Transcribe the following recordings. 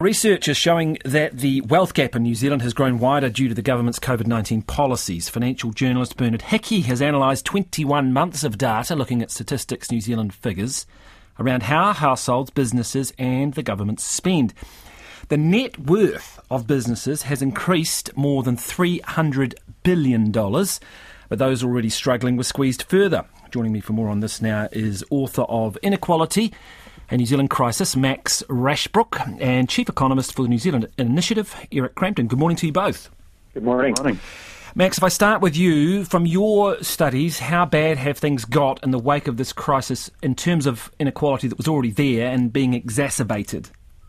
Research is showing that the wealth gap in New Zealand has grown wider due to the government's COVID-19 policies. Financial journalist Bernard Hickey has analysed 21 months of data looking at Statistics New Zealand figures around how households, businesses and the government spend. The net worth of businesses has increased more than $300 billion, but those already struggling were squeezed further. Joining me for more on this now is author of Inequality, a New Zealand Crisis, Max Rashbrook, and Chief Economist for the New Zealand Initiative, Eric Crampton. Good morning to you both. Good morning. Good morning. Max, if I start with you, from your studies, how bad have things got in the wake of this crisis in terms of inequality that was already there and being exacerbated?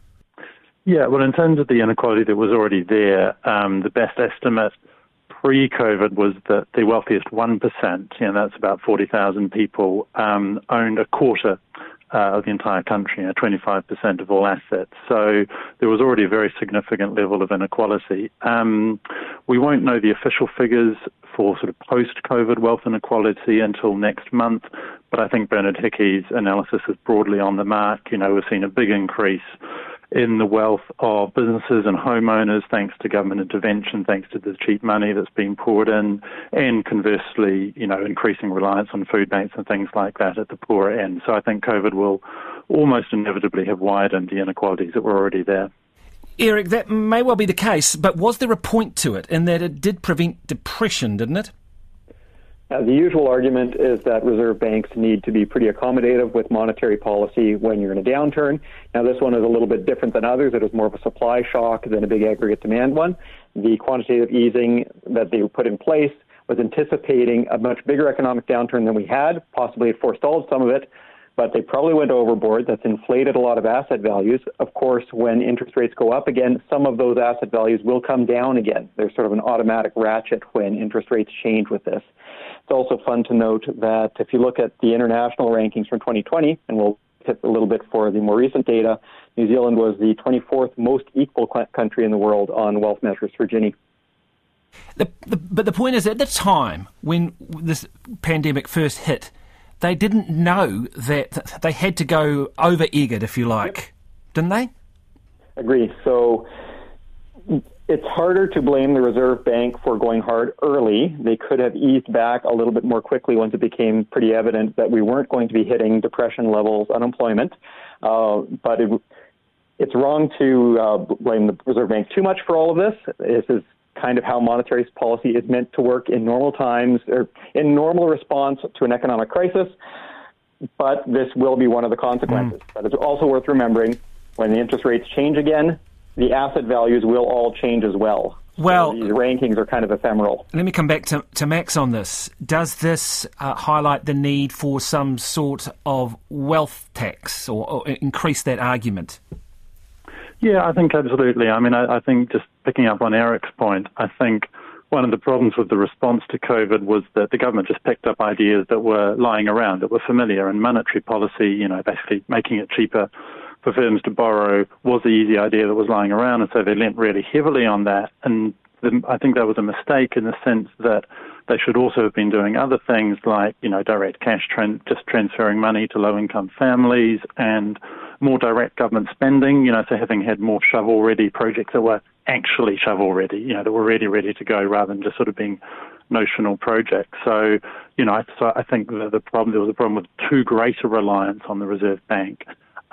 Yeah, well, in terms of the inequality that was already there, the best estimate pre-COVID was that the wealthiest 1%, that's about 40,000 people, owned a quarter of the entire country, 25% of all assets. So there was already a very significant level of inequality. We won't know the official figures for sort of post-COVID wealth inequality until next month, but I think Bernard Hickey's analysis is broadly on the mark. We've seen a big increase in the wealth of businesses and homeowners thanks to government intervention, thanks to the cheap money that's being poured in, and conversely, increasing reliance on food banks and things like that at the poorer end. So I think COVID will almost inevitably have widened the inequalities that were already there. Eric, that may well be the case, but was there a point to it in that it did prevent depression, didn't it? The usual argument is that reserve banks need to be pretty accommodative with monetary policy when you're in a downturn. Now, this one is a little bit different than others. It was more of a supply shock than a big aggregate demand one. The quantitative easing that they put in place was anticipating a much bigger economic downturn than we had. Possibly it forestalled some of it, but they probably went overboard. That's inflated a lot of asset values. Of course, when interest rates go up again, some of those asset values will come down again. There's sort of an automatic ratchet when interest rates change with this. It's also fun to note that if you look at the international rankings from 2020, and we'll hit a little bit for the more recent data, New Zealand was the 24th most equal country in the world on wealth measures for Gini. But the point is, at the time when this pandemic first hit, they didn't know that they had to go over-egged, if you like, didn't they? Agree. So it's harder to blame the Reserve Bank for going hard early. They could have eased back a little bit more quickly once it became pretty evident that we weren't going to be hitting depression levels, unemployment. But it's wrong to blame the Reserve Bank too much for all of this. This is kind of how monetary policy is meant to work in normal times, or in normal response to an economic crisis. But this will be one of the consequences. But it's also worth remembering, when the interest rates change again, the asset values will all change as well. Well, so these rankings are kind of ephemeral. Let me come back to Max on this. Does this highlight the need for some sort of wealth tax or increase that argument? Yeah, I think absolutely. I mean, I think just picking up on Eric's point, I think one of the problems with the response to COVID was that the government just picked up ideas that were lying around, that were familiar, and monetary policy, basically making it cheaper for firms to borrow was the easy idea that was lying around, and so they lent really heavily on that. And I think that was a mistake in the sense that they should also have been doing other things like, direct cash, just transferring money to low-income families, and more direct government spending, so having had more shovel-ready projects that were actually shovel-ready, that were really ready to go rather than just sort of being notional projects. So, I think there was a problem with too great a reliance on the Reserve Bank.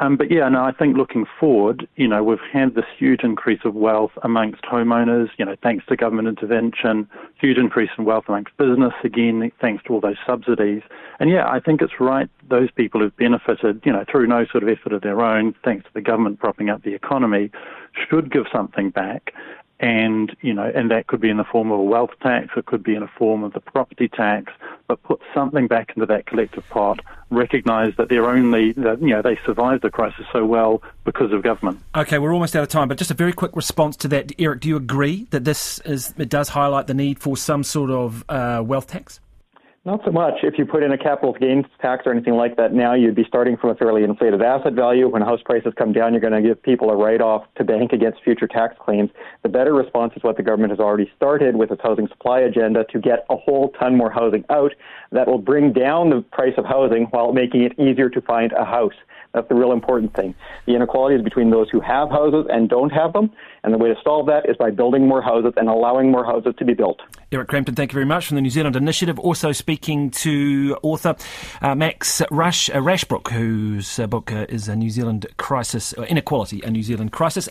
I think looking forward, we've had this huge increase of wealth amongst homeowners, thanks to government intervention, huge increase in wealth amongst business, again, thanks to all those subsidies. And I think it's right, those people who've benefited, through no sort of effort of their own, thanks to the government propping up the economy, should give something back. And that could be in the form of a wealth tax, it could be in the form of the property tax, but put something back into that collective pot, recognise that they survived the crisis so well because of government. Okay, we're almost out of time, but just a very quick response to that. Eric, do you agree that it does highlight the need for some sort of wealth tax? Not so much. If you put in a capital gains tax or anything like that now, you'd be starting from a fairly inflated asset value. When house prices come down, you're going to give people a write-off to bank against future tax claims. The better response is what the government has already started with its housing supply agenda to get a whole ton more housing out that will bring down the price of housing while making it easier to find a house. That's the real important thing. The inequality is between those who have houses and don't have them, and the way to solve that is by building more houses and allowing more houses to be built. Eric Crampton, thank you very much, from the New Zealand Initiative. Also speaking to author Max Rashbrook, whose book is a New Zealand crisis, Inequality, a New Zealand crisis.